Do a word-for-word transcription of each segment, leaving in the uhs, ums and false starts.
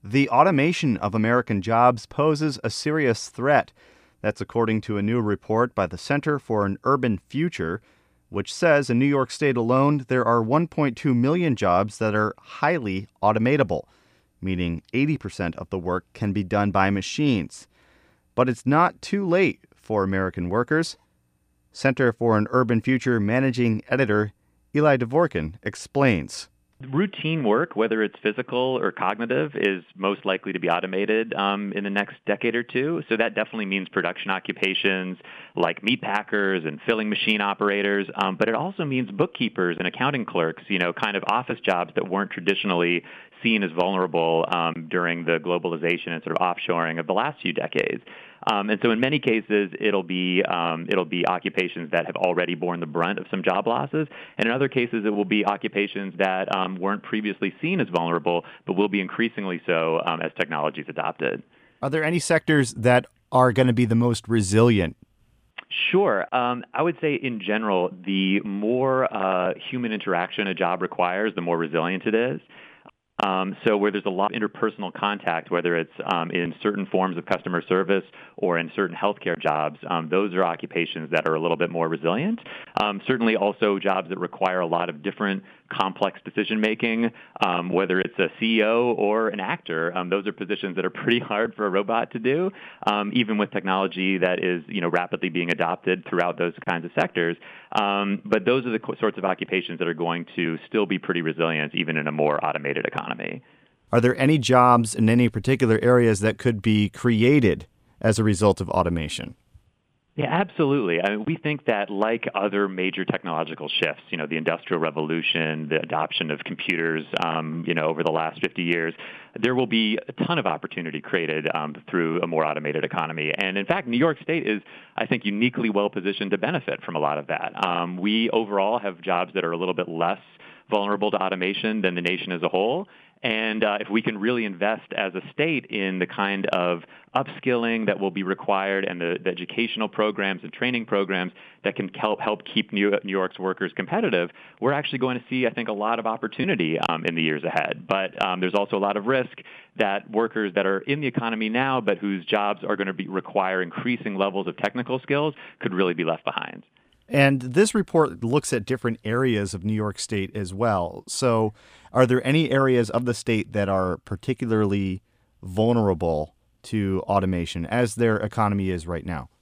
The automation of American jobs poses a serious threat. That's according to a new report by the Center for an Urban Future, which says in New York State alone, there are one point two million jobs that are highly automatable, meaning eighty percent of the work can be done by machines. But it's not too late for American workers. Center for an Urban Future managing editor Eli Dvorkin explains. Routine work, whether it's physical or cognitive, is most likely to be automated um, in the next decade or two. So that definitely means production occupations like meat packers and filling machine operators. Um, but it also means bookkeepers and accounting clerks, you know, kind of office jobs that weren't traditionally seen as vulnerable um, during the globalization and sort of offshoring of the last few decades. Um, and so in many cases, it'll be um, it'll be occupations that have already borne the brunt of some job losses. And in other cases, it will be occupations that um, weren't previously seen as vulnerable, but will be increasingly so um, as technology is adopted. Are there any sectors that are going to be the most resilient? Sure. Um, I would say in general, the more uh, human interaction a job requires, the more resilient it is. Um, so where there's a lot of interpersonal contact, whether it's um, in certain forms of customer service or in certain healthcare jobs, um, those are occupations that are a little bit more resilient. Um, certainly also jobs that require a lot of different complex decision-making, um, whether it's a C E O or an actor, um, those are positions that are pretty hard for a robot to do, um, even with technology that is, you know, rapidly being adopted throughout those kinds of sectors. Um, but those are the co- sorts of occupations that are going to still be pretty resilient, even in a more automated economy. Are there any jobs in any particular areas that could be created as a result of automation? Yeah, absolutely. I mean, we think that like other major technological shifts, you know, the Industrial Revolution, the adoption of computers, um, you know, over the last fifty years, there will be a ton of opportunity created um, through a more automated economy. And in fact, New York State is, I think, uniquely well positioned to benefit from a lot of that. Um, we overall have jobs that are a little bit less vulnerable to automation than the nation as a whole. And uh, if we can really invest as a state in the kind of upskilling that will be required and the, the educational programs and training programs that can help help keep New, New York's workers competitive, we're actually going to see, I think, a lot of opportunity um, in the years ahead. But um, there's also a lot of risk that workers that are in the economy now but whose jobs are going to be require increasing levels of technical skills could really be left behind. And this report looks at different areas of New York State as well. So are there any areas of the state that are particularly vulnerable to automation as their economy is right now?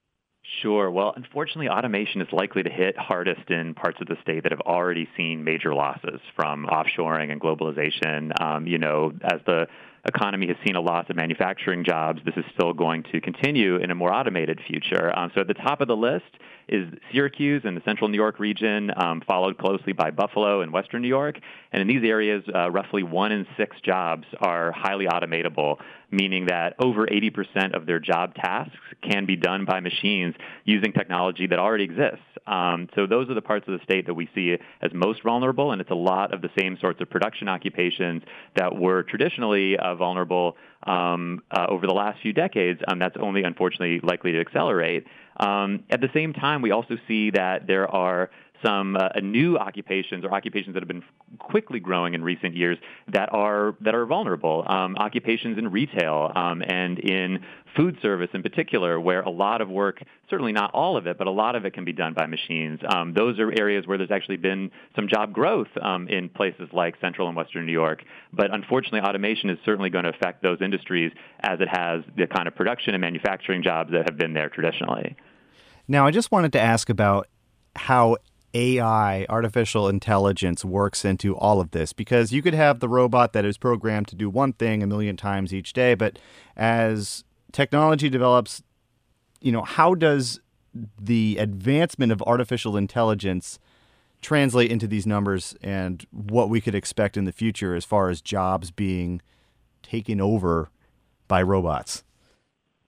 Sure. Well, unfortunately, automation is likely to hit hardest in parts of the state that have already seen major losses from offshoring and globalization. Um, you know, as the economy has seen a loss of manufacturing jobs, this is still going to continue in a more automated future. Um, so at the top of the list is Syracuse and the central New York region, um, followed closely by Buffalo and western New York. And in these areas, uh, roughly one in six jobs are highly automatable, meaning that over eighty percent of their job tasks can be done by machines using technology that already exists. Um, so those are the parts of the state that we see as most vulnerable, and it's a lot of the same sorts of production occupations that were traditionally uh, vulnerable um, uh, over the last few decades. Um, that's only, unfortunately, likely to accelerate. Um, at the same time, we also see that there are some uh, new occupations or occupations that have been quickly growing in recent years that are that are vulnerable. Um, occupations in retail um, and in food service in particular, where a lot of work, certainly not all of it, but a lot of it can be done by machines. Um, those are areas where there's actually been some job growth um, in places like central and western New York. But unfortunately, automation is certainly going to affect those industries as it has the kind of production and manufacturing jobs that have been there traditionally. Now, I just wanted to ask about how A I, artificial intelligence, works into all of this, because you could have the robot that is programmed to do one thing a million times each day, but as technology develops, you know, how does the advancement of artificial intelligence translate into these numbers and what we could expect in the future as far as jobs being taken over by robots?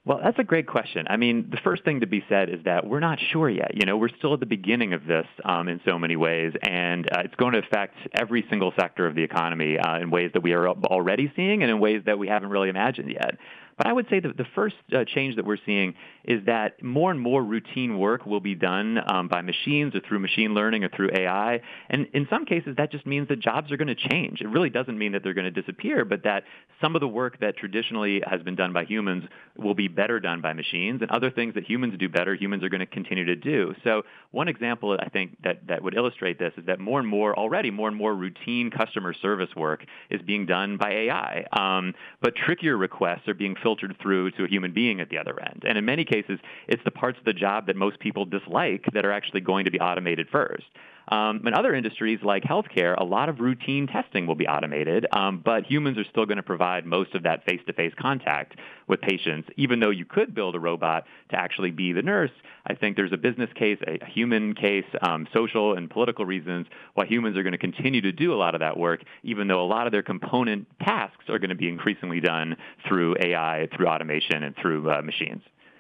Well, that's a great question. I mean, the first thing to be said is that we're not sure yet. You know, we're still at the beginning of this um, in so many ways, and uh, it's going to affect every single sector of the economy uh, in ways that we are already seeing and in ways that we haven't really imagined yet. But I would say that the first uh, change that we're seeing is that more and more routine work will be done um, by machines or through machine learning or through A I. And in some cases, that just means that jobs are going to change. It really doesn't mean that they're going to disappear, but that some of the work that traditionally has been done by humans will be better done by machines, and other things that humans do better, humans are going to continue to do. So one example I think that, that would illustrate this is that more and more, already more and more routine customer service work is being done by A I. Um, but trickier requests are being filtered through to a human being at the other end. And in many cases, it's the parts of the job that most people dislike that are actually going to be automated first. Um, in other industries like healthcare, a lot of routine testing will be automated, um, but humans are still going to provide most of that face-to-face contact with patients. Even though you could build a robot to actually be the nurse, I think there's a business case, a human case, um, social and political reasons why humans are going to continue to do a lot of that work, even though a lot of their component tasks are going to be increasingly done through A I, through automation, and through uh, machines.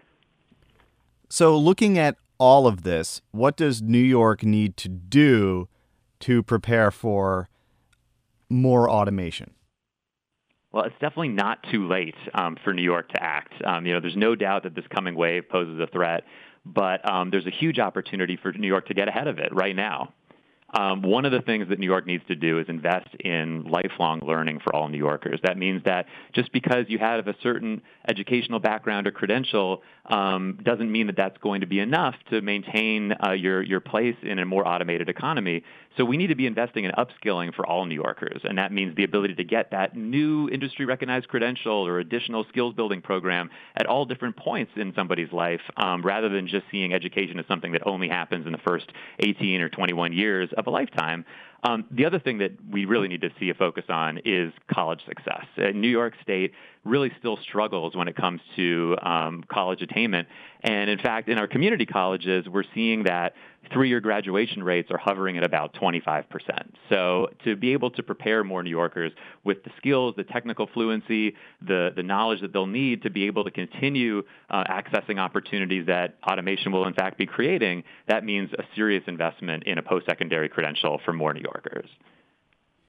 So looking at all of this, what does New York need to do to prepare for more automation? Well, it's definitely not too late um, for New York to act. Um, you know, there's no doubt that this coming wave poses a threat, but um, there's a huge opportunity for New York to get ahead of it right now. Um, one of the things that New York needs to do is invest in lifelong learning for all New Yorkers. That means that just because you have a certain educational background or credential um, doesn't mean that that's going to be enough to maintain uh, your, your place in a more automated economy. So we need to be investing in upskilling for all New Yorkers, and that means the ability to get that new industry-recognized credential or additional skills-building program at all different points in somebody's life, um, rather than just seeing education as something that only happens in the first eighteen or twenty-one years of a lifetime. Um, the other thing that we really need to see a focus on is college success. Uh, New York State really still struggles when it comes to um, college attainment. And in fact, in our community colleges, we're seeing that three-year graduation rates are hovering at about twenty-five percent. So to be able to prepare more New Yorkers with the skills, the technical fluency, the, the knowledge that they'll need to be able to continue uh, accessing opportunities that automation will in fact be creating, that means a serious investment in a post-secondary credential for more New Yorkers.